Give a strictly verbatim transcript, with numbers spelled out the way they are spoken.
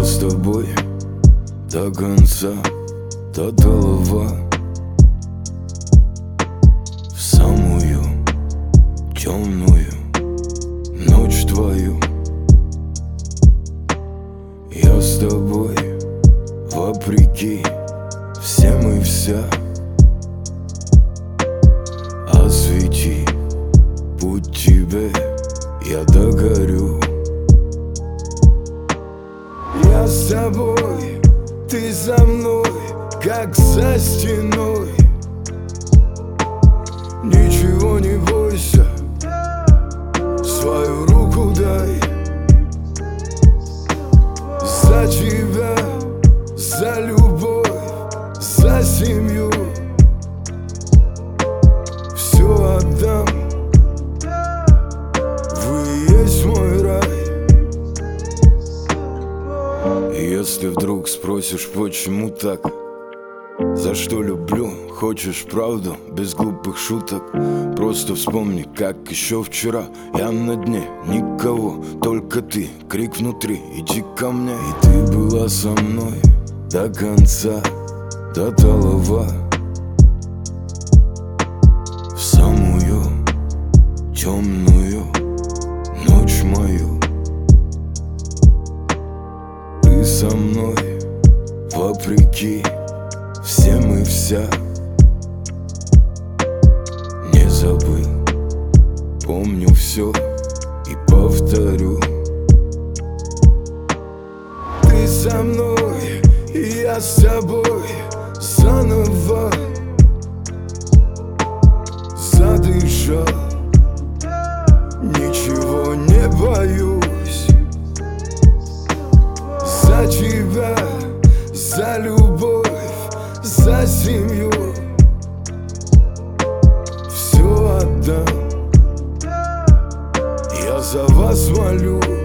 Я с тобой до конца, до голова, в самую темную ночь твою. Я с тобой вопреки всем и вся. Освети путь тебе, я догорю. Я с тобой, ты за мной, как за стеной. Ничего не бойся, свою руку дай. За тебя, за любовь, за семью все отдам. Вы есть мой рай. Если вдруг спросишь, почему так, за что люблю, хочешь правду, без глупых шуток, просто вспомни, как еще вчера я на дне, никого, только ты, крик внутри, иди ко мне. И ты была со мной до конца, до голова, в самую темную ночь мою. Ты со мной вопреки всем и вся. Не забыл, помню все и повторю. Ты со мной, и я с тобой заново задышал. Ничего не боюсь. За тебя, за любовь, за семью все отдам. Я за вас молю.